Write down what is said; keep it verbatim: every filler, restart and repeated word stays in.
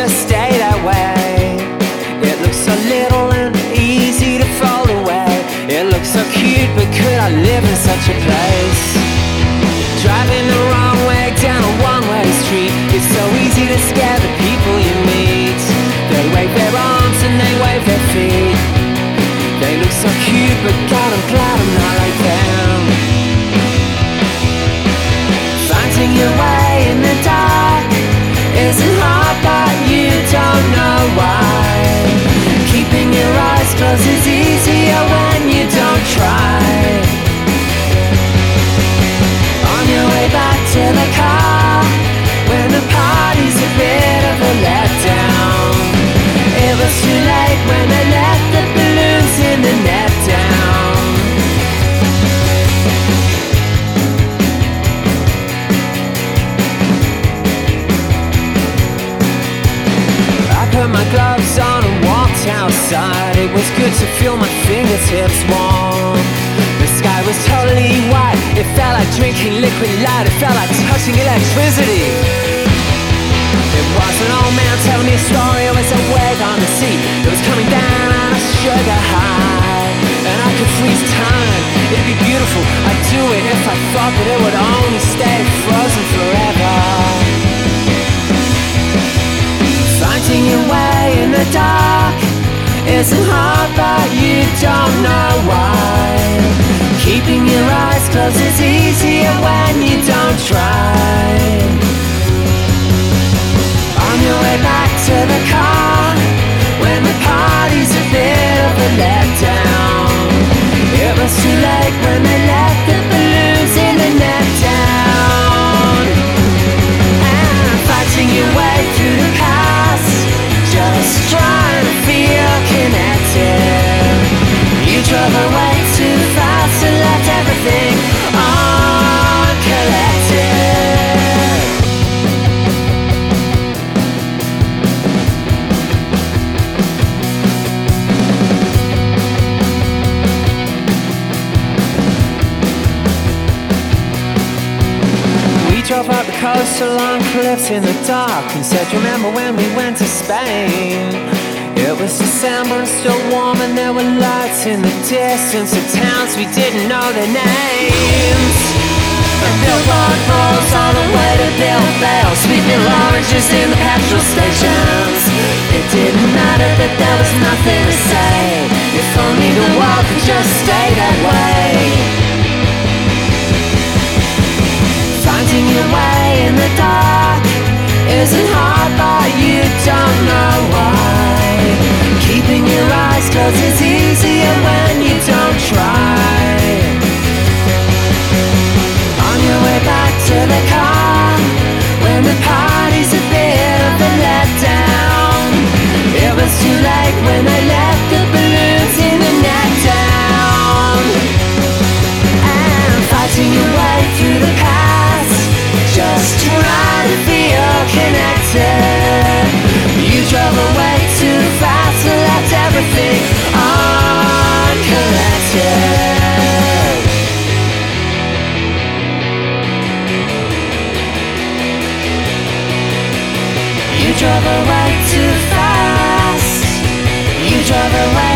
just stay that way. It looks so little and easy to fold away. It looks so cute, but could I live in such a place? Driving the wrong way down a one-way street, it's so easy to scare the people you meet. They wave their arms and they wave their feet. They look so cute, but God, I'm glad I'm not like them. Finding your way in the dark isn't hard, but you don't know why. Keeping your eyes closed is easier when you don't try. On your way back to the car, when the party's a bit of a letdown. It was too late when they left the balloons in the net down. I put my gloves on and walked outside. It was good to feel my fingertips warm. The sky was totally white. It felt like drinking liquid light. It felt like touching electricity. It was an old man telling me a story. It was a wave on the sea. It was coming down on a sugar high. And I could freeze time. It'd be beautiful. I'd do it if I thought that it would only stay frozen forever. Finding your way in the dark isn't hard, but you don't know why. Keeping your eyes closed is easier when you don't try. On your way back to the car, when the party's a bit of a letdown. It was too late when they left the balloons in the net down. And fighting your way through the past, just trying to feel connected. You drove away too fast and left everything uncollected. We drove up the coast along cliffs in the dark and said, remember when we went to Spain? It was December and still warm, and there were lights in the distance of towns we didn't know their names. A billboard rolls all the way to Bilbao, sweeping oranges in the petrol stations. It didn't matter that there was nothing to say, if only the world could just stay that way. Finding your way in the dark isn't hard, but you don't know why. Keeping your eyes closed is easier when you don't try. On your way back to the car, when the party's a bit of a letdown. It was too late when they left the balloons in the net down. And fighting your way through the past, just trying to feel connected. You drove away too fast and left everything uncollected. You drove away too fast. You drove away